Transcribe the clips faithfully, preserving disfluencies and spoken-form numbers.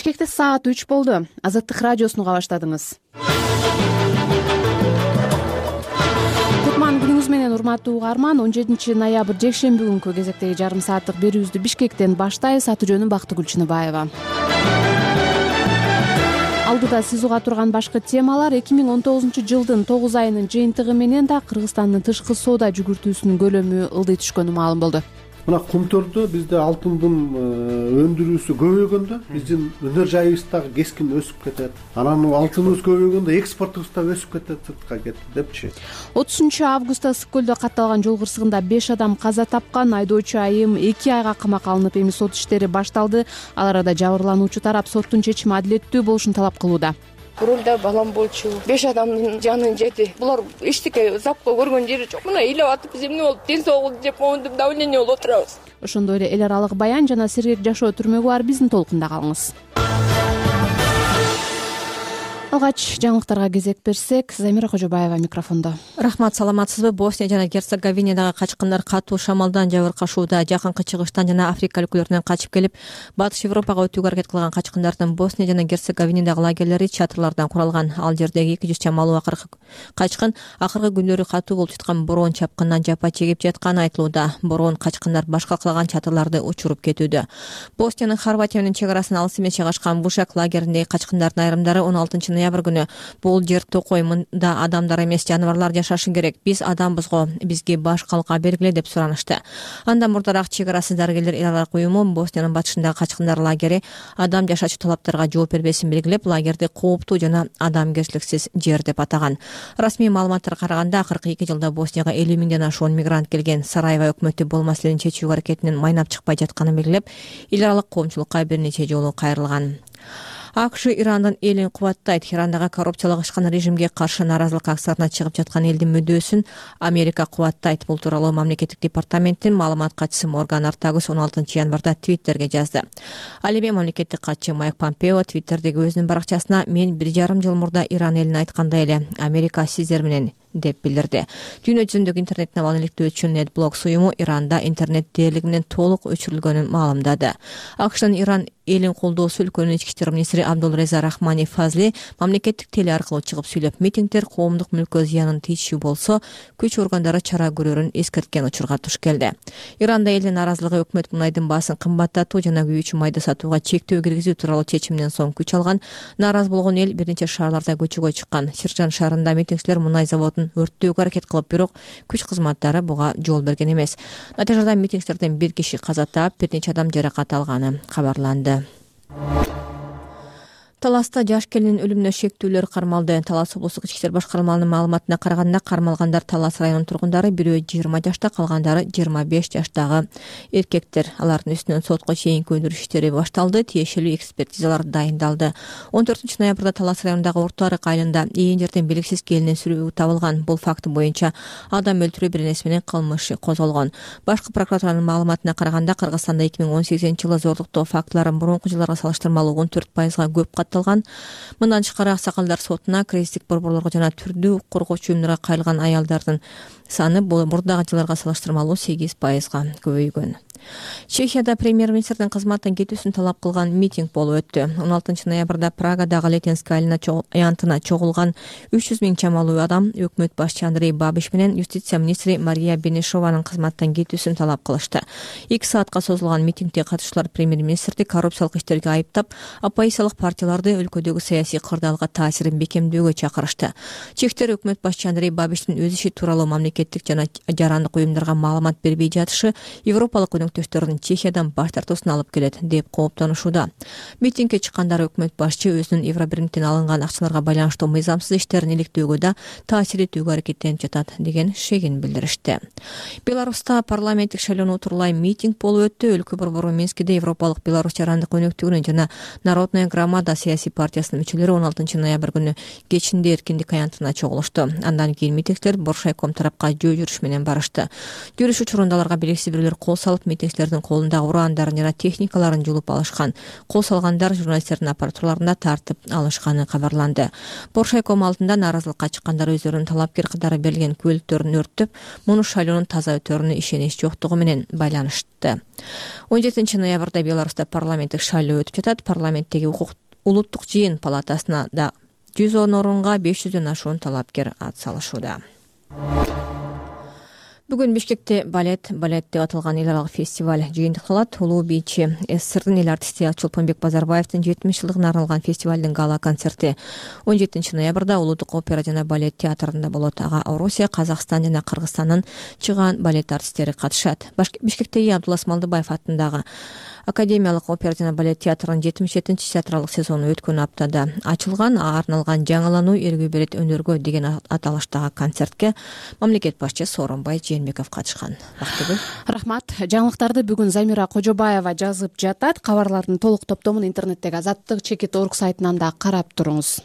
Бишкекте саат үч болду. Азаттык радиосуну уга баштадыңыз. Кутман күнүңүз менен, урматтуу угарман. он жетинчи ноябрь жекшемби күнкү кезектеги жарым сааттык берүүбүздү Бишкектен баштайбыз. Аты жөнүм Бактыгүл Чыныбаева. Алдыда сиз уга турган башкы темалар: эки миң он тогузунчу жылдын тогуз айынын жыйынтыгы менен да Кыргызстандын тышкы соода жүгүртүүсүнүн көлөмү ылдый түшкөнү маалым болду. Мына Кумтөрдө бизде алтындын өндүрүүсү көбөйгөндө биздин өнөр жайыбыз дагы кескин өсүп кетет. Анан алтыныбыз көбөйгөндө экспортубуз да өсүп кетет, сыртка кетти депчи. отузунчу августта Ысык көлдө катталган жол кырсыгында беш адам каза тапкан. Айдоочу айым эки айга камакка алынып, эми сот иштери башталды. Ал арада жабырлануучу тарап соттун чечими адилеттүү болушун талап кылууда. Рулда балам болчу, беш адамдын жанын жеди. Булар эчтеке запка көргөн жери жок. Мына ыйлап атып, биз эмне болуп, ден соолук жеп, моунтуп давление болуп отурабыз. Ошондой эле эл аралык баян жана сергек жашоо түрмөгү бар. Биздин толкунда калыңыз. Алгач жаңылыктарга кезек берсек, Замира Кожобаева микрофондо. Рахмат, саламатсызбы? Босния жана Герцеговинадагы качкындар катуу шамалдан жабыркашууда. Жакынкы чыгыштан жана Африка өлкөлөрүнөн качып келип, Батыш Европага өтүүгө аракет кылган качкындардын Босния жана Герцеговинадагы лагерлери чатырлардан куралган. Ал жердеги эки жүз чамалуу акыркы качкын акыркы күндөрү катуу болуп жаткан бороон чапкындан жапа чегип жатканы айтылууда. Бороон качкындар башка калган чатырларды учуруп кетүүдө. Босниянын Хорватия менен чек арасына алыс эмес жайгашкан Бушак лагериндеги качкындардын айрымдары он алтынчы ноябрь күнү бул жер токой, мында адамдар эмес жаныбарлар жашашы керек, биз адамбыз го, бизге баш калка бергиле деп суранышты. Андан мурдараак чек арасы дарыгерлер эл аралык уюму Босниянын батышындагы качкындар лагери адам жашачу талаптарга жооп бербесин белгилеп, лагерди кооптуу жана адамгерчиликсиз жер деп атаган. Расмий маалыматтарга караганда, акыркы эки жылда Боснияга элүү миңден ашуун мигрант келген. Сараево өкмөтү бул маселени чечүүгө аракетинен майнап чыкпай жатканын белгилеп, эл аралык коомчулукка бир нече жолу кайрылган. АКШ Ирандын элин кубаттайт. Ирандагы коррупциялык ишкана режимге каршы нааразылык акцияларына чыгып жаткан элдин мүдөөсүн Америка кубаттайт. Бул тууралуу мамлекеттик департаменттин маалымат катчысы Морган Ортагус он алтынчы январда Твиттерге жазды. Ал эми мамлекеттик катчы Майк Помпео Твиттердеги өзүнүн баракчасына: "Мен бир жарым жыл мурда Иран элине айткандай эле, Америка сиздер менен" деп билдирди. Дүйнө жүзүндөгү интернеттин абал иликтөөчү Netblocks уюму Иранда интернет дээрлиги менен толук өчүрүлгөнүн маалымдады. АКШтын Иран элин колдоосу өлкөнүн ички иштер министри Абдулреза Рахмани Фазли мамлекеттик теле аркылуу чыгып сүйлөп, митингдер коомдук мүлккө зыянын тийишүү болсо, күч органдары чара көрөрүн эскерткен учурга туш келди. Иранда элдин нааразылыгы өкмөт мунайдын баасын кымбаттатуу жана күйүүчү майды сатууга чектөө киргизүү тууралуу чечимден соң күч алган. Нааразы болгон эл бир нече шаарларда көчөгө чыккан. Ширжан шаарында митингчилер мунай заводун өрттөөгө аракет кылып, бирок күч кызматтары буга жол берген эмес. Натыйжада митингчилерден бир киши каза таап, бир нече адам жаракат алганы кабарланды. Таласта жаш келиндин өлүмүнө шектүүлөр кармалды. Талас облустук ички иштер башкармаларынын маалыматына караганда, кармалгандар Талас районунун тургундары, бирөө жыйырма жашта, калгандары жыйырма беш жаштагы эркектер. Алардын үстүнөн сотко чейинки өндүрүш иштери башталды, тиешелүү экспертизалар дайындалды. он төртүнчү ноябрда Талас районундагы Орто Арык айылында ээн жерден белгисиз келиндин сүрөөгү табылган. Бул факт боюнча адам өлтүрүү беренеси менен кылмыш иши козголгон. Башкы прокуратуранын маалыматына караганда, Кыргызстанда эки миң он сегизинчи жылы зорлуктоо фактылары мурунку жылдарга салыштырмалуу он төрт пайызга көп катталган. Мындан тышкары аксакалдар сотуна крестик борборлорго жана түрдүү коргоочу уюмдарга кайрылган аялдардын саны бул мурдагы жылдарга салыштырмалуу сегиз пайызга көбөйгөн. Чехияда премьер-министрдин кызматтан кетүүсүн талап кылган митинг болуп өттү. он алтынчы ноябрда Прагадагы Летенская аянтына чогулган үч жүз миң чамалуу адам өкмөт башчы Андрей Бабиш менен юстиция министри Мария Бенешованын кызматтан кетүүсүн талап кылышты. эки саатка созулган митингге катышуулар премьер-министрди коррупциялык иштерге айыптап, оппозициялык партияларды өлкөдөгү саясий кырдаалга таасирин бекемдөөгө чакырышты. Чехтер өкмөт башчы Андрей Бабиштин өз иши тууралуу мамлекеттик жана жарандык уюмдарга маалымат бербей жатышы Европалык өнөктөштөрдүн Чехиядан баш тартуусун алып келет деп кооптонушууда. Митингге чыккандар өкмөт башчы өзүнүн Евробиримден алынган акчаларга байланыштуу мыйзамсыз иштерин иликтөөгө да таасир этүүгө аракеттенип жатат деген шегин билдиришти. Беларуста парламенттик шайлоону тууралай митинг болуп өттү. Өлкө борбору Минскиде Европалык Беларусь жарандык өнөктүгүнүн жана Народная громада саясий партиясынын мүчөлөрү он алтынчы ноябрь күнү кечинде эркиндик аянтына чогулушту. Андан кийин митингчилер Боршайком тарапка жөө жүрүш менен барышты. Жүрүш учурунда аларга белгисиз бирөөлөр кол салып, жетекчилердин колундагы урандарын жана техникаларын жулуп алышкан. Кол салгандар журналисттердин аппаратураларында тартып алышканы кабарланды. Боршайком алдында нааразылыкка чыккандар өздөрүнүн талапкер катары берилген күбөлүктөрүн өрттөп, муну шайлоонун таза өтөрүнө ишенич жоктугу менен байланышты. он жетинчи ноябрда Беларуста парламенттик шайлоо өтүп жатат. Парламенттеги укук улуттук жыйын палатасына да жүз он орунга беш жүздөн ашуун талапкер ат салышууда. Бүгүн Бишкекте балет, балет деп аталган эл аралык фестиваль жыйынтыкталат. Улуу бийчи СССРдин эл артисти Чолпонбек Базарбаевдин жетимиш жылдыгына арналган фестивалдын гала концерти он жетинчи ноябрда Улуттук опера жана балет театрында болот. Ага Орусия, Казакстан жана Кыргызстандын чыгаан балет артисттери катышат. Бишкектеги Абдулла Смалдыбаев атындагы Академиялык опера жана балет театрынын жетимиш жетинчи театралык сезону өткөн аптада ачылган. Арналган жаңылануу элге берет өнөргө деген аталыштагы концертке мамлекет башчысы Сооронбай Жээнбеков катышкан. Рахмат. Жаңылыктарды бүгүн Замира Кожобаева жазып жатат. Кабарлардын толук топтомун интернеттеги азаттык чекит точка орг сайтынан да карап туруңуз.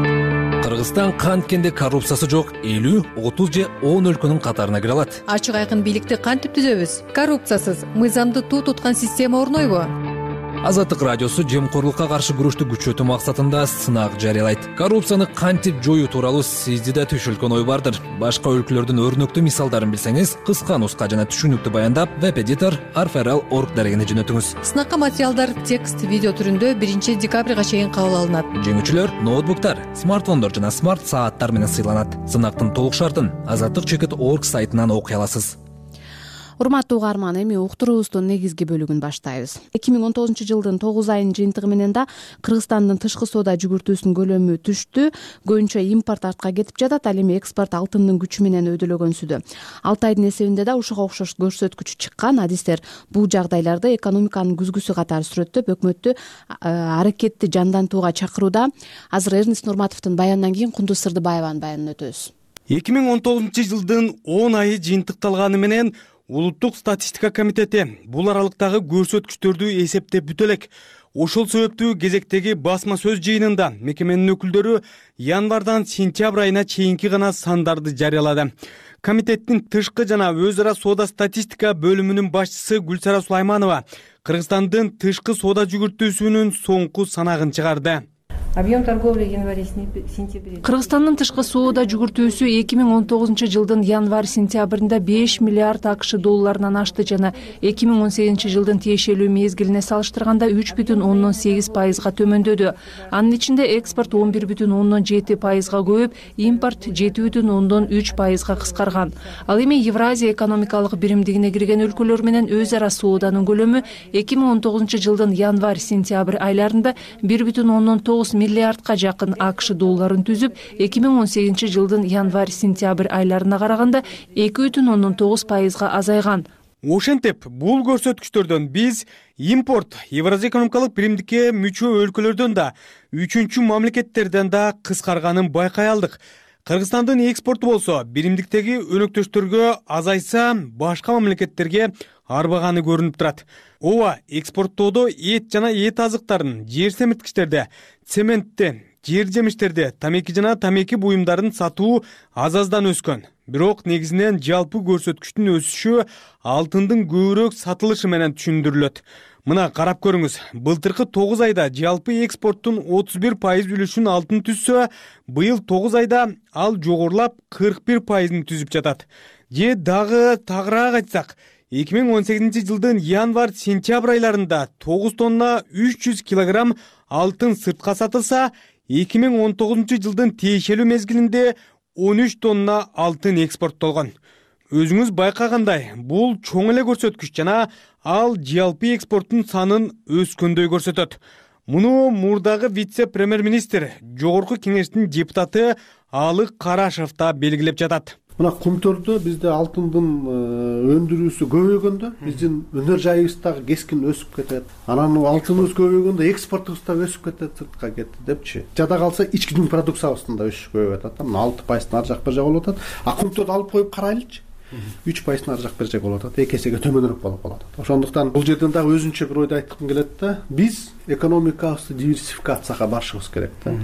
Кыргызстан канткенде коррупциясы жок элүү, отуз же он өлкөнүн катарына кире алат. Ачык айкын бийликти кантип түзөбүз? Коррупциясыз, мыйзамды туу туткан система орнойбу? Азаттык радиосу жемкорлукка каршы күрөштү күчөтүү максатында сынак жарыялайт. Коррупцияны кантип жоюу тууралуу сизде да түшүлгөн ой бардыр. Башка өлкөлөрдүн өрнөктүү мисалдарын билсеңиз, кыска нуска жана түшүнүктүү баяндап веб-эдитор арферал точка орг дарегине жөнөтүңүз. Сынакка материалдар текст, видео түрүндө биринчи декабрга чейин кабыл алынат. Жеңүүчүлөр ноутбуктар, смартфондор жана смарт сааттар менен сыйланат. Сынактын толук шартын азаттык чекит точка орг сайтынан окуй аласыз. Урматтуу угарман, эми уктуруубуздун негизги бөлүгүн баштайбыз. эки миң он тогузунчу жылдын тогуз айынын жыйынтыгы менен да Кыргызстандын тышкы соода жүгүртүүсүнүн көлөмү түштү. Көбүнчө импорт артка кетип жатат, ал эми экспорт алтындын күчү менен өдөлөгөнсүдө. алты айдын эсебинде да ушуга окшош көрсөткүч чыккан. Адистер бул жагдайларды экономиканын күзгүсү катары сүрөттөп, өкмөттү аракетти жандантууга чакырууда. Азыр Эрнест Нурматовдун баянынан кийин Кундуз Сырдыбаеванын баянын өтөбүз. эки миң он тогузунчу жылдын он айы жыйынтыкталганы менен Улуттук статистика комитети бул аралыктагы көрсөткүчтөрдү эсептеп бүтө элек. Ошол себептүү кезектеги басма сөз жыйынында мекеменин өкүлдөрү январдан сентябрь айына чейинки гана сандарды жарыялады. Комитеттин тышкы жана өз ара соода статистика бөлүмүнүн башчысы Гүлсара Сулайманова Кыргызстандын тышкы соода жүгүртүүсүнүн соңку санагын чыгарды. Объем торговли январь-сентябрь. Кыргызстандын тышкы соода жүгүртүүсү эки миң он тогузунчу жылдын январь-сентябрында беш миллиард акш долларынан ашты жана эки миң он сегизинчи жылдын тиешелүү мезгилине салыштырганда үч бүтүн ондон сегиз пайызга төмөндөдү. Анын ичинде экспорт он бир бүтүн ондон жети пайызга көбөйүп, импорт жети бүтүн ондон үч пайызга кыскарган. Ал эми Евразия экономикалык биримдигине кирген өлкөлөр менен өз ара сооданын көлөмү эки миң он тогузунчу жылдын январь-сентябрь айларында бир бүтүн ондон тогуз миллиардка жакын акш долларын түзүп, эки миң он сегизинчи жылдын январь-сентябрь айларына караганда эки бүтүн ондон тогуз пайызга азайган. Ошентип, бул көрсөткүчтөрдөн биз импорт Евразия экономикалык биримдикке мүчө өлкөлөрдөн да, үчүнчү мамлекеттерден да кыскарганын байкай алдык. Кыргызстандын экспорту болсо биримдиктеги өнөктөштөргө азайса, башка мамлекеттерге арбаганы көрүнүп турат. Ооба, экспорттоодо эт жана эт азыктарын, жер семирткичтерди, цементти, жер жемиштерди, тамеки жана тамеки буюмдарын сатуу аз-аздан өскөн. Бирок негизинен жалпы көрсөткүчтүн өсүшү алтындын көбүрөөк сатылышы менен түшүндүрүлөт. Мына карап көрүңүз, былтыркы тогуз айда жалпы экспорттун отуз бир пайыз үлүшүн алтын түзсө, быйыл тогуз айда ал жогорулап кырк бир пайызын түзүп жатат. Же дагы тагыраак айтсак, эки миң он сегизинчи жылдын январь-сентябрь айларында тогуз тонна үч жүз килограмм алтын сыртка сатылса, эки миң он тогузунчу жылдын тиешелүү мезгилинде он үч тонна алтын экспорттолгон. Өзүңүз байкагандай, бул чоң эле көрсөткүч жана ал жалпы экспорттун санын өскөндөй көрсөтөт. Муну мурдагы вице-премьер-министр, жогорку кеңештин депутаты Алык Карашев да белгилеп жатат. Мына Кумтөрдө бизде алтындын өндүрүүсү көбөйгөндө, биздин өнөр жайыбыз дагы кескин өсүп кетет. Анан алтыныбыз көбөйгөндө экспортубуз да өсүп кетет, сыртка кетти депчи. Жада калса ички дүң продукциябыздын да өсүшү көбөйүп атат. Мына алты пайыздын ар жак бир жак болуп атат. А Кумтөрдү алып коюп карайлычы. үч пайыздын ар жак бир жак болуп атат. эки эсеге төмөнүрөөк болуп калат. Ошондуктан бул жерден дагы өзүнчө бир ойду айткым келет да. Биз экономикабызды диверсификацияга барышыбыз керек да.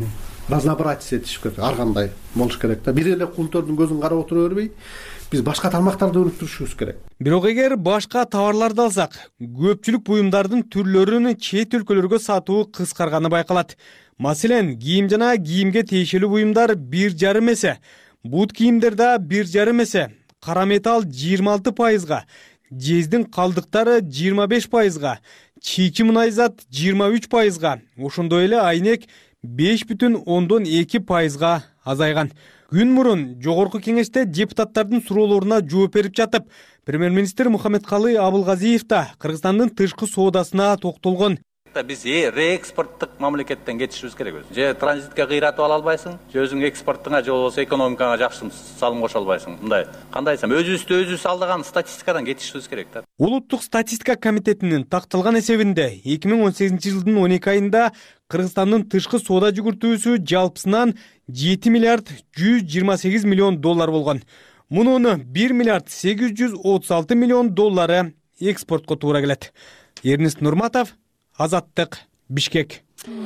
разнообразие этиш керек, ар кандай болуш керек да. Бир эле кунтөрдүн көзүн карап отура бербей, биз башка тамактарды өнүктүрүшүбүз керек. Бирок эгер башка товарларды алсак, көпчүлүк буюмдардын түрлөрүн чет өлкөлөргө сатуу кыскарганы байкалат. Маселен, кийим жана кийимге тиешелүү буюмдар бир жарым эсе, бут кийимдер да бир жарым эсе, кара металл жыйырма алты пайызга, жездин калдыктары жыйырма беш пайызга, чийки мунайзат жыйырма үч пайызга, ошондой эле айнек беш бүтүн ондон эки пайызга азайган. Күн мурун жогорку кеңеште депутаттардын суроолоруна жооп берип жатып, премьер-министр Мухаммедкалый Абылгазиев да Кыргызстандын тышкы соодасына токтолгон. Биз реэкспорттук мамлекеттен кетишибиз керек өзү. Же транзитке кыйратып ала албайсың, же өзүң экспортуңа же болбосо экономикаңа жакшы салым кошо албайсың. Мындай кандай десем, өзүбүздү өзүбүз алдаган статистикадан кетишибиз керек да. Улуттук статистика комитетинин такталган эсебинде эки миң он сегизинчи жылдын он эки айында Кыргызстандын тышкы соода жүгүртүүсү жалпысынан жети миллиард жүз жыйырма сегиз миллион доллар болгон. Мунун бир миллиард сегиз жүз отуз алты миллион доллары экспортко туура келет. Эрнест Нурматов, Азаттык, Бишкек.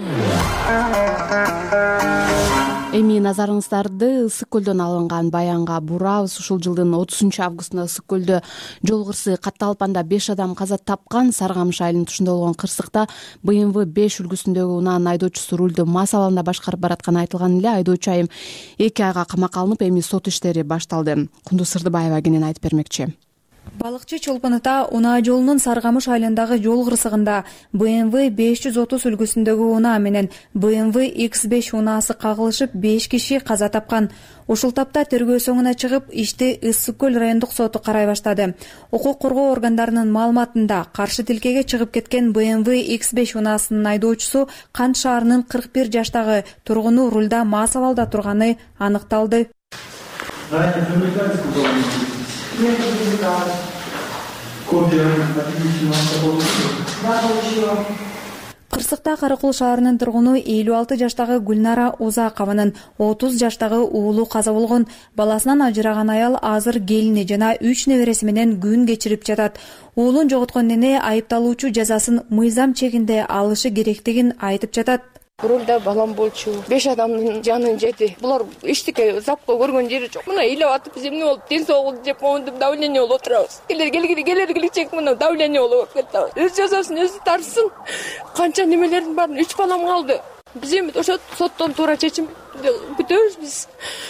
Эми назарыңыздарды Ысык көлдөн алынган баянга бурабыз. Ушул жылдын отузунчу августунда Ысык көлдө жол кырсыгы катталып, анда беш адам каза тапкан. Сарыгамыш айылынын тушунда болгон кырсыкта бэ эм вэ беш үлгүсүндөгү унаанын айдоочусу рулду мас абалында башкарып баратканы айтылган эле. Айдоочу айым эки айга камакка алынып, эми сот иштери башталды. Кундуз Сырдыбаева кенен айтып бермекчи. Балыкчы Чолпон Ата унаа жолунун Сарыгамыш айылындагы жол кырсыгында бэ эм вэ беш жүз отуз үлгүсүндөгү унаа менен бэ эм вэ икс беш унаасы кагылышып беш киши каза тапкан. Ушул тапта тергөө соңуна чыгып, ишти Ысык көл райондук соту карай баштады. Укук коргоо органдарынын маалыматында каршы тилкеге чыгып кеткен бэ эм вэ икс беш унаасынын айдоочусу Кант шаарынын кырк бир жаштагы тургуну рулда мас абалда турганы аныкталды. Кырсыкта Каракул шаарынын тургуну элүү алты жаштагы Гүлнара Узакованын отуз жаштагы уулу каза болгон. Баласынан ажыраган аял азыр келини жана үч небереси менен күн кечирип жатат. Уулун жоготкон эне айыпталуучу жазасын мыйзам чегинде алышы керектигин айтып жатат. Рулда балам болчу, беш адамдын жанын жеди. Булар эчтеке запка көргөн жери жок. Мына ыйлап атып, биз эмне болуп, ден соолук жеп, моунтуп давление болуп отурабыз. Келер келгири келер келечек мына давление болуп кетти. Өз жазасын өзү тарсын. Канча немелердин баарын үч балам калды. Биз эми ошо соттон туура чечим күтөбүз биз.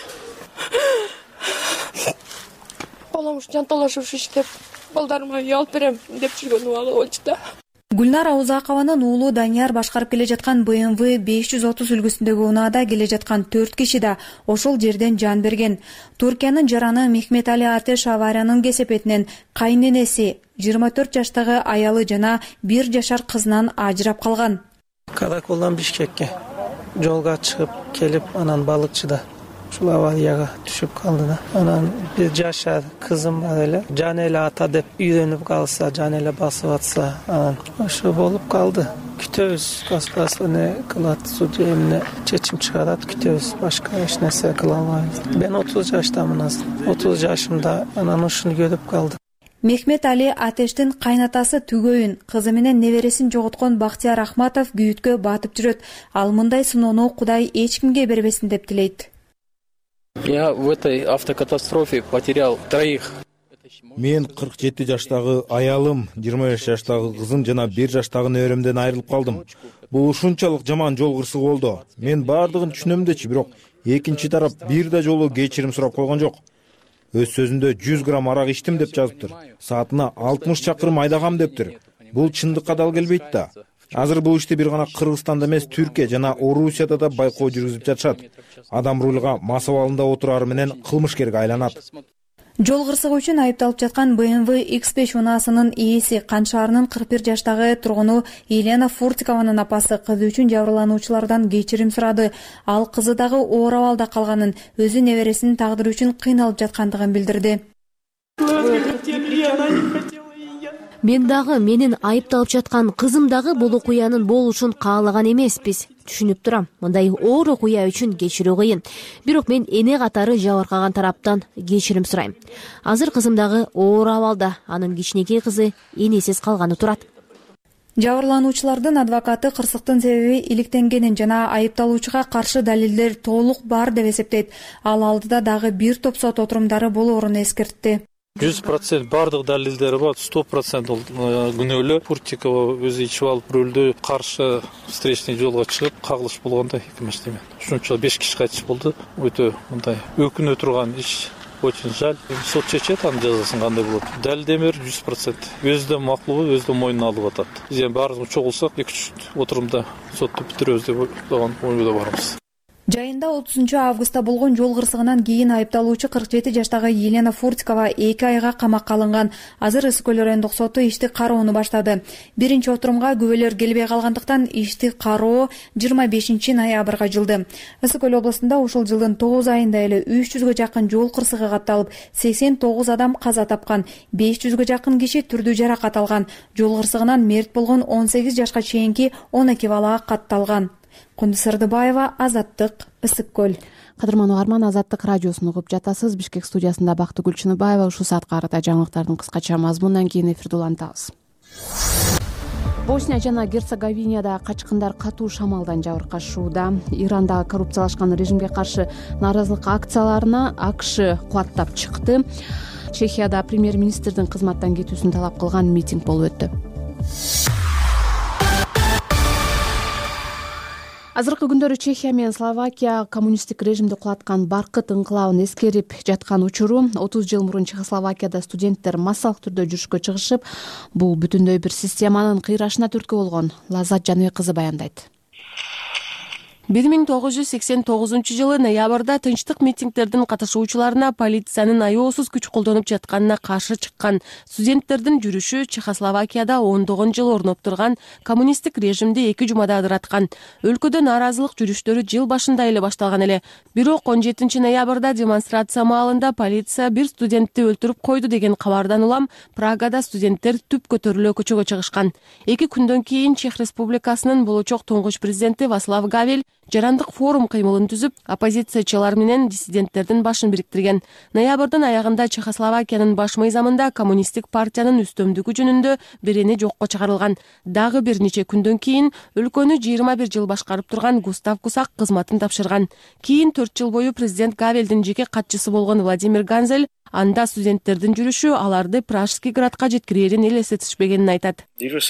Балам ушу жанталашып иштеп, балдарыма үй алып берем деп жүргөн убагы болчу да. Гүлнара Узакованын уулу Данияр башкарып келе жаткан бэ эм вэ беш жүз отуз үлгүсүндөгү унаада келе жаткан төрт киши да ошол жерден жан берген. Туркиянын жараны Мехметали Атеш авариянын кесепетинен кайненеси жыйырма төрт жаштагы аялы жана бир жашар кызынан ажырап калган. Каракулдан Бишкекке жолго чыгып келип, анан балыкчыда ушул аварияга түшүп калды да. Анан бир жашар кызым бар эле. Жан эле ата деп үйрөнүп калса, жан эле басып атса, анан ошо болуп калды. Күтөбүз, государство не кылат, судья эмне чечим чыгарат, күтөбүз. Башка эч нерсе кыла албайбыз. Мен отуз жаштамын азыр. отуз жашымда анан ушуну көрүп калдым. Мехмет Али Атештин кайнатасы Түгөйүн кызы менен небересин жоготкон Бактияр Ахматов күйүткө батып жүрөт. Ал мындай сыноону Кудай эч кимге бербесин деп тилейт. Я в этой автокатастрофе потерял троих. Мен кырк жети жаштагы аялым, жыйырма беш жаштагы кызым жана бир жаштагы неберемден айрылып калдым. Бул ушунчалык жаман жол кырсыгы болду. Мен бардыгын түшүнөм дечи, бирок экинчи тарап бир да жолу кечирим сурап койгон жок. Өз сөзүндө жүз грамм арак ичтим деп жазыптыр. Саатына алтымыш чакырым айдагам дептир. Бул чындыкка дал келбейт да. Азыр бул ишти бир гана Кыргызстанда эмес, Түркия жана Орусияда да байкоо жүргүзүп жатышат. Адам рулга мас абалында отурары менен кылмышкерге айланат. Жол кырсыгы үчүн айыпталып жаткан бэ эм вэ икс беш унаасынын ээси Кант шаарынын кырк бир жаштагы тургуну Елена Фуртикованын апасы кызы үчүн жабырлануучулардан кечирим сурады. Ал кызы дагы оор абалда калганын, өзү небересинин тагдыры үчүн кыйналып жаткандыгын билдирди. Мен дагы, менин айыпталып жаткан кызым дагы бул окуянын болушун каалаган эмеспиз. Түшүнүп турам, мындай оор окуя үчүн кечирүү кыйын. Бирок мен эне катары жабыркаган тараптан кечирим сурайм. Азыр кызым дагы оор абалда, анын кичинекей кызы энесиз калганы турат. Жабырлануучулардын адвокаты кырсыктын себеби иликтенгенин жана айыпталуучуга каршы далилдер толук бар деп эсептейт. Ал алдыда дагы бир топ сот отурумдары болоорун эскертти. жүз процент бардык далилдери бар, сто процент ол күнөөлүү. Пуртикова өзү ичип алып рөлдө каршы встречный жолго чыгып кагылыш болгондо эки маштемен. Ошончо беш киши кайтыш болду. Өтө мындай өкүнө турган иш. Очень жаль. Сот чечет анын жазасын кандай болот. Далилдемер жүз процент. Өзү да макулбу, өзү да мойнуна алып атат. Биз эми баарыбыз чогулсак эки үч отурумда сотто бүтүрөбүз деп ойлогон ойдо барбыз. Жайында отузунчу августта болгон жол кырсыгынан кийин айыпталуучу кырк жети жаштагы Елена Фуртикова эки айга камакка алынган. Азыр Ысык көл райондук соту ишти кароону баштады. Биринчи отурумга күбөлөр келбей калгандыктан ишти кароо жыйырма бешинчи ноябрга жылды. Ысык көл областында ушул жылдын тогуз айында эле үч жүзгө жакын жол кырсыгы катталып, сексен тогуз адам каза тапкан, беш жүзгө жакын киши түрдүү жаракат алган. Жол кырсыгынан мерт болгон он сегиз жашка чейинки он эки бала катталган. Кундуз Сырдыбаева, Азаттык, Ысык көл. Кадырман угарман, Азаттык радиосун угуп жатасыз. Бишкек студиясында Бактыгүл Чыныбаева. Ушул саатка карата жаңылыктардын кыскача мазмунунан кийин эфирди улантабыз. Босния жана Герцеговинада качкындар катуу шамалдан жабыркашууда. Ирандагы коррупциялашкан режимге каршы нааразылык акцияларына АКШ кубаттап чыкты. Чехияда премьер-министрдин кызматтан кетүүсүн талап кылган митинг болуп өттү. Азыркы күндөрү Чехия менен Словакия коммунисттик режимди кулаткан баркыт ыңкылабын эскерип жаткан учуру. отуз жыл мурун Чехословакияда студенттер массалык түрдө жүрүшкө чыгышып, бул бүтүндөй бир системанын кыйрашына түрткү болгон. Лаззат Жаныбек кызы баяндайт. бир миң тогуз жүз сексен тогузунчу жылы ноябрда тынчтык митингдердин катышуучуларына полициянын аеосуз күч колдонуп жатканына каршы чыккан студенттердин жүрүшү Чехословакияда ондогон жыл орноп турган коммунисттик режимди эки жумада ыдыраткан. Өлкөдө нааразылык жүрүштөрү жыл башында эле башталган эле. Бирок он жетинчи ноябрда демонстрация маалында полиция бир студентти өлтүрүп койду деген кабардан улам Прагада студенттер түп көтөрүлө көчөгө чыгышкан. Эки күндөн кийин Чех Республикасынын болочок туңгуч президенти Вацлав Гавел жарандык форум кыймылын түзүп, оппозициячылар менен диссиденттердин башын бириктирген. Ноябрдын аягында Чехословакиянын баш мыйзамында коммунисттик партиянын үстөмдүгү жөнүндө берени жокко чыгарылган. Дагы бир нече күндөн кийин өлкөнү жыйырма бир жыл башкарып турган Густав Кусак кызматын тапшырган. Кийин төрт жыл бою президент Гавелдин жеке катчысы болгон Владимир Ганзель анда студенттердин жүрүшү аларды Пражский градка жеткирээрин элестетишпегенин айтат.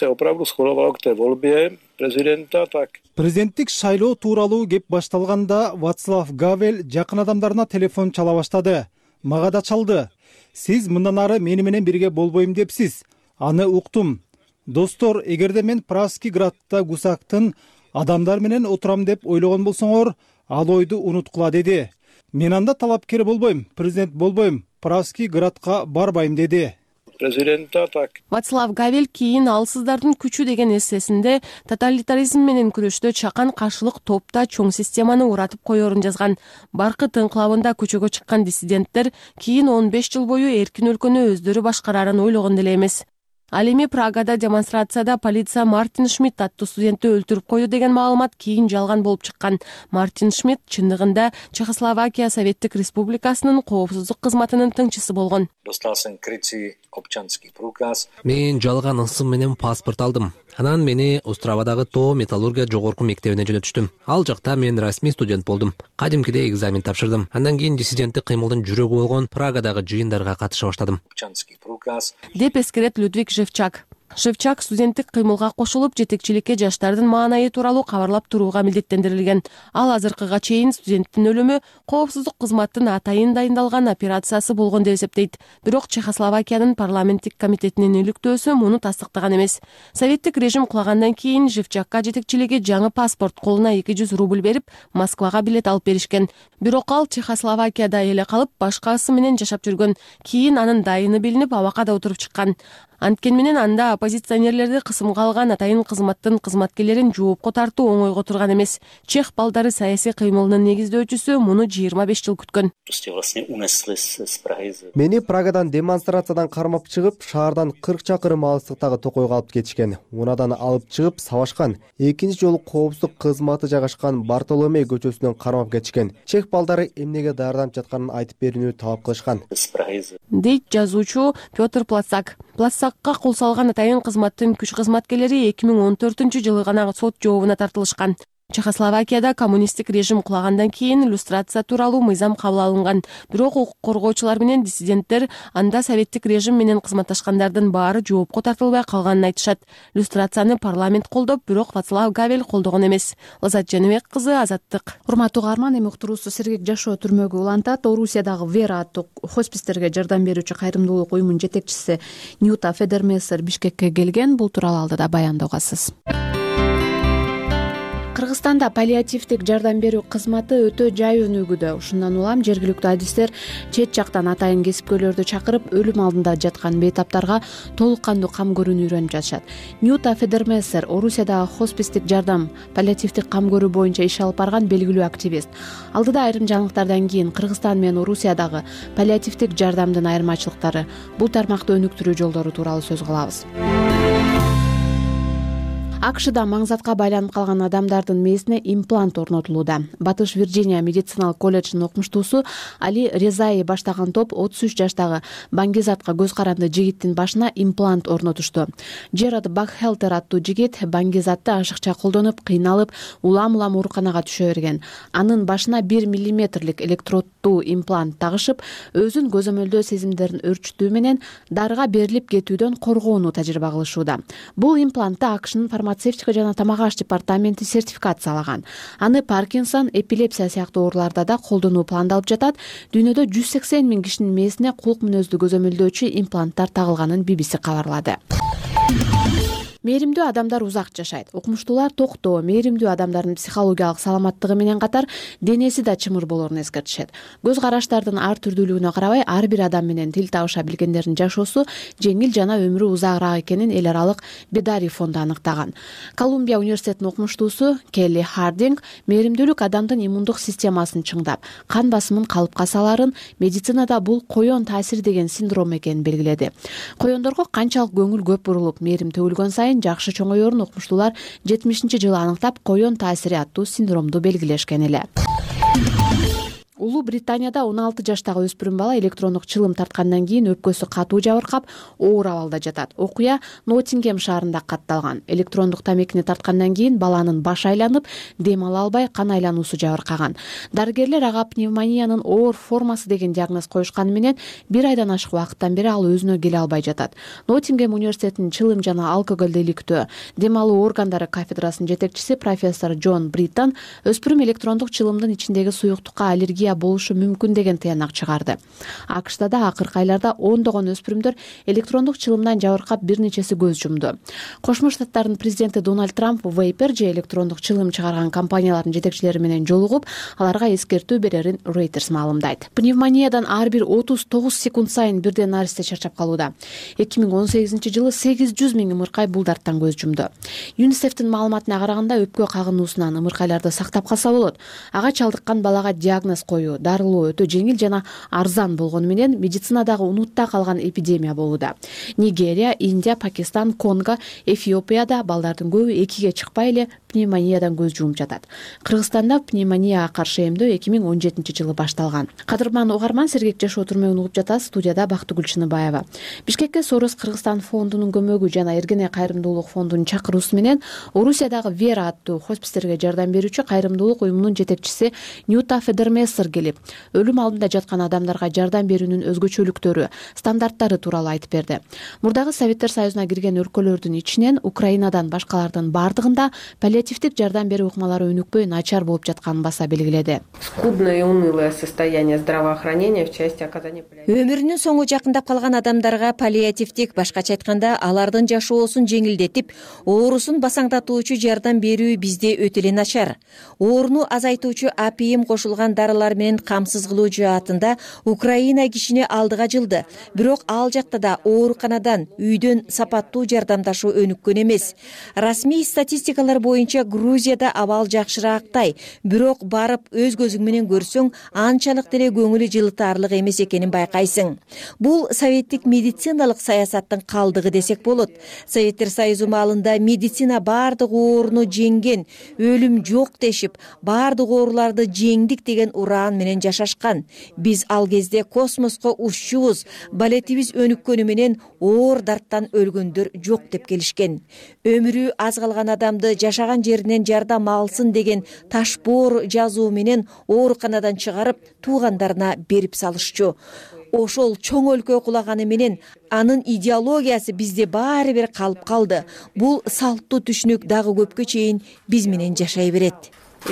Президенттик шайлоо тууралуу кеп башталганда Вацлав Гавел жакын адамдарына телефон чала баштады. Мага да чалды. Сиз мындан ары мени менен бирге болбойм депсиз. Аны уктум. Достор, эгерде мен Пражский градта Гусактын адамдар менен отурам деп ойлогон болсоңор, ал ойду унуткула деди. Мен анда талапкер болбойм, президент болбойм, Пражский градка барбайм деди. Вацлав Гавел кийин алсыздардын күчү деген эссесинде тоталитаризм менен күрөштө чакан каршылык топта чоң системаны уратып коерун жазган. Баркыт ыңкылабында көчөгө чыккан диссиденттер кийин он беш жыл бою эркин өлкөнү өздөрү башкарарын ойлогон деле эмес. Ал эми Прагада демонстрацияда полиция Мартин Шмидт аттуу студентти өлтүрүп койду деген маалымат кийин жалган болуп чыккан. Мартин Шмидт чындыгында Чехословакия Советтик Республикасынын коопсуздук кызматынын тыңчысы болгон. Мен жалган ысым менен паспорт алдым. Анан мени Островадагы тоо металлургия жогорку мектебине жөнөтүштүм. Ал жакта мен расмий студент болдум. Кадимкидей экзамен тапшырдым. Андан кийин диссиденттик кыймылдын жүрөгү болгон Прагадагы жыйындарга катыша баштадым. Деп эскерет Людвиг Шевчак. Шевчак студенттик кыймылга кошулуп, жетекчиликке жаштардын маанайы тууралуу кабарлап турууга милдеттендирилген. Ал азыркыга чейин студенттин өлүмү коопсуздук кызматтын атайын дайындалган операциясы болгон деп эсептейт. Бирок Чехословакиянын парламенттик комитетинин иликтөөсү муну тастыктаган эмес. Советтик режим кулагандан кийин Шевчакка жетекчилиги жаңы паспорт, колуна эки жүз рубль берип, Москвага билет алып беришкен. Бирок ал Чехословакияда эле калып, башкасы менен жашап жүргөн. Кийин анын дайыны билинип, абакада отуруп чыккан. Анткен менен анда оппозиционерлерди кысымга алган атайын кызматтын кызматкерлерин жоопко тартуу оңойго турган эмес. Чех балдары саясий кыймылынын негиздөөчүсү муну жыйырма беш жыл күткөн. Мени Прагадан демонстрациядан кармап чыгып, шаардан кырк чакырым алыстыктагы токойго алып кетишкен. Унадан алып чыгып сабашкан. Экинчи жолу коопсуздук кызматы жайгашкан Бартоломей көчөсүнөн кармап кетишкен. Чех балдары эмнеге даярданып жатканын айтып берүүнү талап кылышкан. Дейт жазуучу Петр Плацак. Плацак ыкка кол салган атайын кызматтын күч кызматкерлери эки миң он төртүнчү жылы гана сот жообуна тартылышкан. Чехословакияда коммунисттик режим кулагандан кийин иллюстрация тууралуу мыйзам кабыл алынган. Бирок укук коргоочулар менен диссиденттер анда советтик режим менен кызматташкандардын баары жоопко тартылбай калганын айтышат. Иллюстрацияны парламент колдоп, бирок Вацлав Гавел колдогон эмес. Лазат Жаныбек кызы, Азаттык. Урматтуу угарман, эми уктуруусу Сергек жашоо түрмөгө улантат. Орусиядагы Вера аттуу хоспистерге жардам берүүчү кайрымдуулук уюмунун жетекчиси Ньюта Федермессер Бишкекке келген. Бул тууралуу алдыда баянды угасыз. Кыргызстанда паллиативдик жардам берүү кызматы өтө жай өнүгүүдө. Ушундан улам жергиликтүү адистер чет жактан атайын кесипкөйлөрдү чакырып, өлүм алдында жаткан бейтаптарга толук кандуу кам көрүүнү үйрөнүп жатышат. Ньюта Федермессер Орусиядагы хоспистик жардам, паллиативдик кам көрүү боюнча иш алып барган белгилүү активист. Алдыда айрым жаңылыктардан кийин Кыргызстан менен Орусиядагы паллиативдик жардамдын айырмачылыктары, бул тармакты өнүктүрүү жолдору тууралуу сөз кылабыз. акшда маңзатка байланып калган адамдардын мээсине имплант орнотулууда. Батыш Вирджиния медициналык колледжинин окумуштуусу Али Резаи баштаган топ отуз үч жаштагы Баңгизатка көз каранды жигиттин башына имплант орнотушту. Джерад Бакхелтер аттуу жигит Баңгизатты ашыкча колдонуп, кыйналып, улам-улам ооруканага түшө берген. Анын башына бир миллиметрлик электроддуу имплант тагышып, өзүн көзөмөлдөө сезимдерин өрчүтүү менен дарыга берилип кетүүдөн коргоону тажрыйба кылышууда. Бул имплантты акшнын фармацевтика жана тамак аш департаменти сертификациялаган. Аны Паркинсон, эпилепсия сыяктуу ооруларда да колдонуу пландалып жатат. Дүйнөдө жүз сексен миң кишинин мээсине кулк мүнөздүү көзөмөлдөөчү импланттар тагылганын би би си кабарлады. Мээримдүү адамдар узак жашайт. Окумуштуулар токтоо, мээримдүү адамдардын психологиялык саламаттыгы менен катар денеси да чымыр болоорун эскертишет. Көз караштардын ар түрдүүлүгүнө карабай, ар бир адам менен тил табыша билгендердин жашоосу жеңил жана өмүрү узагыраак экенин эл аралык Бедари фонду аныктаган. Колумбия университетинин окумуштуусу Келли Хардинг мээримдүүлүк адамдын иммундук системасын чыңдап, кан басымын калыпка саларын, медицинада бул коен таасири деген синдром экенин белгиледи. Коендорго канчалык көңүл көп бурулуп, мээрим төгүлгөн сайын жакшы чоңоёрун окумуштуулар жетимишинчи жылы аныктап, коен таасири аттуу синдромду белгилешкен эле. Улуу Британияда он алты жаштагы өспүрүм бала электрондук чылым тарткандан кийин өпкөсү катуу жабыркап, оор абалда жатат. Окуя Ноттингем шаарында катталган. Электрондук тамекини тарткандан кийин баланын башы айланып, дем ала албай, кан айлануусу жабыркаган. Дарыгерлер ага пневмониянын оор формасы деген диагноз коюшканы менен бир айдан ашык убакыттан бери ал өзүнө келе албай жатат. Ноттингем университетинин чылым жана алкоголду иликтөө, дем алуу органдары кафедрасынын жетекчиси профессор Джон Бриттон өспүрүм электрондук чылымдын ичиндеги суюктукка аллергия болушу мүмкүн деген тыянак чыгарды. акшда да акыркы айларда ондогон өспүрүмдөр электрондук чылымдан жабыркап, бир нечеси көз жумду. Кошмо Штаттардын президенти Дональд Трамп Вейпер же электрондук чылым чыгарган компаниялардын жетекчилери менен жолугуп, аларга эскертүү берерин Reuters маалымдайт. Пневмониядан ар бир отуз тогуз секунд сайын бирден наристе чарчап калууда. эки миң он сегизинчи жылы сегиз жүз миң ымыркай бул дарттан көз жумду. ЮНИСЕФтин маалыматына караганда, өпкө кагынуусунан ымыркайларды сактап калса болот. Ага чалдыккан балага диагноз коюу, дарылоо өтө жеңил жана арзан болгону менен медицинадагы унутта калган эпидемия болууда. Нигерия, Индия, Пакистан, Конго, Эфиопияда балдардын көбү экиге чыкпай эле пневмониядан көз жумуп жатат. Кыргызстанда пневмонияга каршы эмдөө эки миң он жетинчи жылы башталган. Кадырман угарман, Сергек жашоо түрмөгүн угуп жатасыз. Студияда Бактыгүл Чыныбаева. Бишкекке Сорос Кыргызстан фондунун көмөгү жана Эргене кайрымдуулук фондунун чакыруусу менен Орусиядагы Вера аттуу хоспистерге жардам берүүчү кайрымдуулук уюмунун жетекчиси Ньюта Федермессер келип, өлүм алдында жаткан адамдарга жардам берүүнүн өзгөчөлүктөрү, стандарттары тууралуу айтып берди. Мурдагы Советтер Союзуна кирген өлкөлөрдүн ичинен Украинадан башкалардын бардыгында паллиативдик жардам берүү ыкмалары өнүкпөй, начар болуп жатканын баса белгиледи. Скудное и унылое состояние здравоохранения в части оказания паллиативной. Өмүрүнүн соңу жакындап калган адамдарга паллиативдик, башкача айтканда, алардын жашоосун жеңилдетип, оорусун басаңдатуучу жардам берүү бизде өтө эле начар. Ооруну азайтуучу апийим кошулган дарылар менен камсыз кылуу жаатында Украина кишине алдыга жылды. Бирок ал жакта да ооруканадан, үйдөн сапаттуу жардамдашуу өнүккөн эмес. Расмий статистикалар боюнча Грузияда абал жакшыраактай, бирок барып өз көзүң менен көрсөң, анчалык деле көңүлү жылытаарлык эмес экенин байкайсың. Бул советтик медициналык саясаттын калдыгы десек болот. Советтер Союзу маалында медицина бардык ооруну жеңген, өлүм жок дешип, бардык ооруларды жеңдик деген ура ураан менен жашашкан. Биз ал кезде космоско уччубуз, балетибиз өнүккөнү менен оор дарттан өлгөндөр жок деп келишкен. Өмүрү аз калган адамды жашаган жеринен жардам алсын деген ташбоор жазуу менен ооруканадан чыгарып туугандарына берип салышчу. Ошол чоң өлкө кулаганы менен анын идеологиясы бизде баары бир калып калды. Бул салттуу түшүнүк дагы көпкө чейин биз менен жашай берет.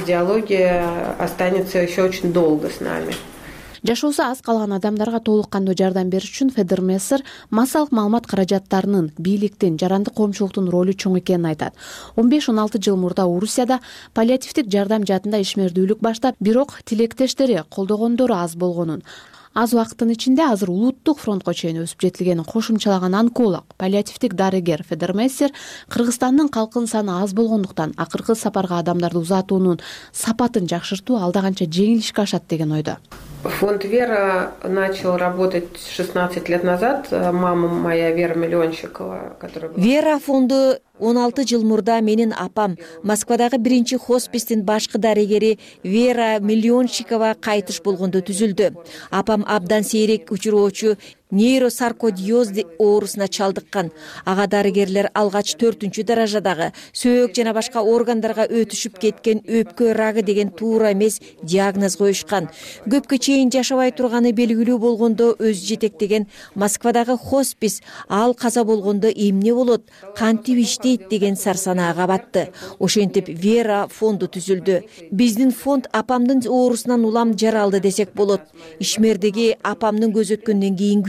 Идеология останется еще очень долго с нами. Жашоосу аз калган адамдарга толук кандуу жардам бериш үчүн Федермессер массалык маалымат каражаттарынын, бийликтин, жарандык коомчулуктун ролу чоң экенин айтат. он беш он алты жыл мурда Орусияда паллиативдик жардам жаатында ишмердүүлүк баштап, бирок тилектештери, колдогондору аз болгонун, аз убакыттын ичинде азыр улуттук фронтко чейин өсүп жетилгенин кошумчалаган онколог, паллиативдик дарыгер Федермессер Кыргызстандын калкынын саны аз болгондуктан акыркы сапарга адамдарды узатуунун сапатын жакшыртуу алда канча жеңил ишке ашат деген ойдо. Фонд «Вера» начал работать шестнадцать лет назад. Мама моя Вера Миллионщикова, которая... Вера фонду он алты жыл мурда менин апам Москвадагы биринчи хоспистин башкы дарыгери Вера Миллионщикова кайтыш болгондо түзүлдү. Апам абдан сейрек учуроочу нейросаркодиоз оорусуна чалдыккан. Ага дарыгерлер алгач төртүнчү даражадагы сөөк жана башка органдарга өтүшүп кеткен өпкө рагы деген туура эмес диагноз коюшкан. Көпкө чейин жашабай турганы белгилүү болгондо өзү жетектеген Москвадагы хоспис ал каза болгондо эмне болот, кантип иштейт деген сарсанаага батты. Ошентип Вера фонду түзүлдү. Биздин фонд апамдын оорусунан улам жаралды десек болот. Ишмердеги апамдын көз өткөндөн кийин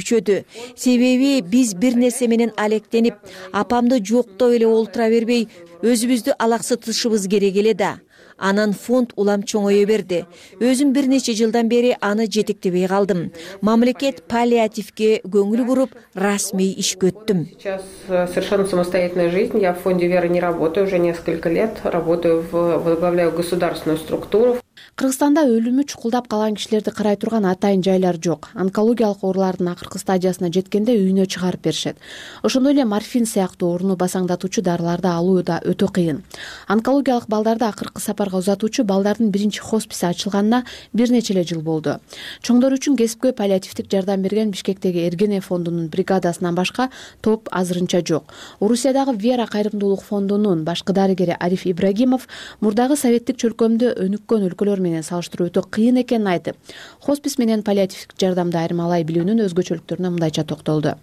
Себеби биз бир нерсе менен алектенип, апамды жоктоп эле олтура бербей, өзүбүздү алаксытышыбыз керек эле да. Анан фонд улам чоңое берди. Өзүм бир нече жылдан бери аны жетектебей калдым. Мамлекет паллиативге көңүл буруп, расмий ишке өттүм. Сейчас совершенно самостоятельная жизнь. Я в фонде «Вера» не работаю уже несколько лет. Работаю, в, возглавляю государственную структуру. Кыргызстанда өлүмү чукулдап калган кишилерди карай турган атайын жайлар жок. Онкологиялык оорулардын акыркы стадиясына жеткенде үйүнө чыгарып беришет. Ошондой эле морфин сыяктуу ооруну басаңдатуучу дарыларды алуу да өтө кыйын. Онкологиялык балдарды акыркы сапарга узатуучу балдардын биринчи хосписи ачылганына бир нече эле жыл болду. Чоңдор үчүн кесипкөй паллиативдик жардам берген Бишкектеги Эргене фондунун бригадасынан башка топ азырынча жок. Орусиядагы «Вера» кайрымдуулук фондунун башкы дарыгери Ариф Ибрагимов мурдагы советтик чөлкөмдө өнүккөн өлкөлөр менен салыштыруу өтө кыйын экенин айтып, хоспис менен паллиативдик жардамды айырмалай билүүнүн өзгөчөлүктөрүнө мындайча токтолду.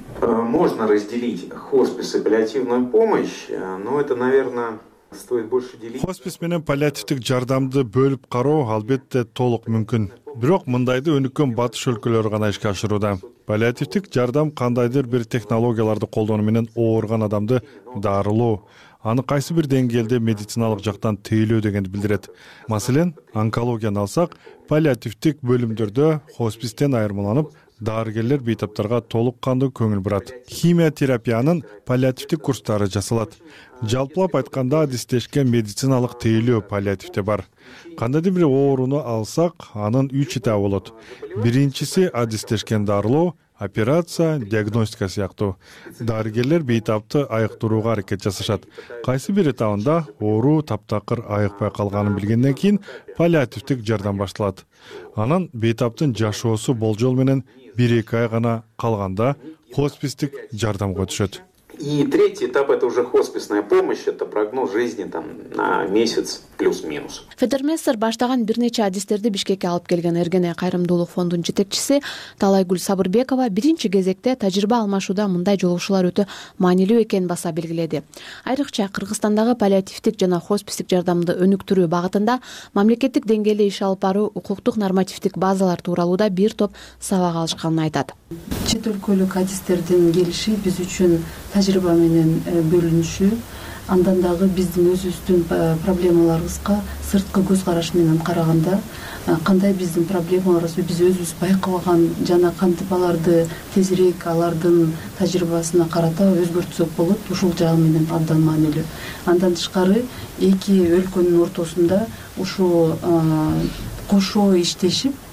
Можно разделить хоспис и паллиативную помощь, но это, наверное, стоит больше делить. Хоспис менен паллиативдик жардамды бөлүп кароо албетте толук мүмкүн. Бирок мындайды өнүккөн батыш өлкөлөрү гана ишке ашырууда. Паллиативдик жардам кандайдыр бир технологияларды колдонуу менен ооруган адамды дарылоо, аны кайсы бир деңгээлде медициналык жактан тейлөө дегенди билдирет. Маселен, онкологияны алсак, паллиативдик бөлүмдөрдө хоспистен айырмаланып, дарыгерлер бейтаптарга толук кандуу көңүл бурат. Химия терапиянын паллиативдик курстары жасалат. Жалпылап айтканда адистешкен медициналык тейлөө паллиативде бар. Кандайдыр бир ооруну алсак, анын үч этабы болот. Биринчиси адистешкен дарылоо, операция, диагностика сыяктуу. Дарыгерлер бейтапты айыктырууга аракет жасашат. Кайсы бир этабында оору таптакыр айыкпай калганын билгенден кийин паллиативдик жардам башталат. Анан бейтаптын жашоосу болжол менен бир эки ай гана калганда хоспистик жардамга өтүшөт. И третий этап — это уже хосписная помощь, это прогноз жизни там на месяц плюс-минус. Федермессер баштаган бир нече адистерди Бишкекке алып келген Эргене кайрымдуулук фондунун жетекчиси Талайгүл Сабырбекова биринчи кезекте тажрыйба алмашууда мындай жолугушуулар өтө маанилүү экенин баса белгиледи. Айрыкча Кыргызстандагы паллиативдик жана хоспистик жардамды өнүктүрүү багытында мамлекеттик деңгээлде иш алып баруу, укуктук нормативдик базалар тууралууда бир топ сабак алышканын айтат. Чет өлкөлүк адистердин келиши биз үчүн тажрыйба менен бөлүнүшү, андан дагы биздин өзүбүздүн проблемаларыбызга сырткы көз караш менен караганда кандай биздин проблемаларыбызды биз өзүбүз байкабаган жана кантип аларды тезирээк алардын тажрыйбасына карата өзгөртсөк болот, ушул жагы менен абдан маанилүү. Андан тышкары эки өлкөнүн ортосунда ушул кошо иштешип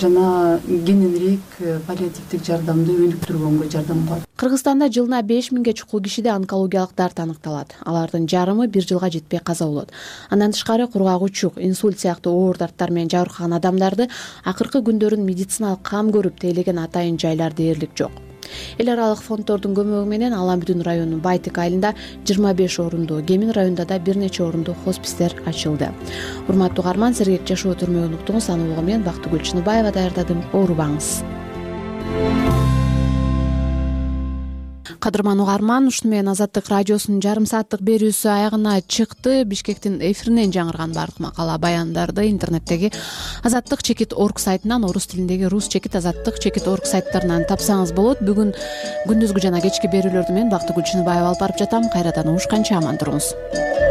жана кененирээк паллиативдик жардамды өнүктүргөнгө жардам кылат. Кыргызстанда жылына беш миңге чукул кишиде онкологиялык дарт аныкталат. Алардын жарымы бир жылга жетпей каза болот. Андан тышкары кургагучук, инсульт сыяктуу оор дарттар менен жабыркаган адамдарды акыркы күндөрүн медициналык кам көрүп тейлеген атайын жайлар дээрлик жок. Эл аралык фонддордун көмөгү менен Алан Бүтүн районунун Байтык айылында жыйырма беш орунду, Кемин районунда да бир нече орунду хоспистер ачылды. Урматтуу угарман, сергек жашоо түрмөгүн уктуңуз. Аны улугу мен Бактыгүл Чыныбаева даярдадым. Оорубаңыз. Кадырман угарман, ушуну менен Азаттык радиосунун жарым сааттык берүүсү аягына чыкты. Бишкектин эфиринен жаңырган баардык макала баяндарды интернеттеги азаттык чекит орг сайтынан, орус тилиндеги рус чекит азаттык чекит орг сайттарынан тапсаңыз болот. Бүгүн күндүзгү жана кечки берүүлөрдү мен Бактыгүл Чыныбаева алып барып жатам. Кайрадан угушканча аман туруңуз.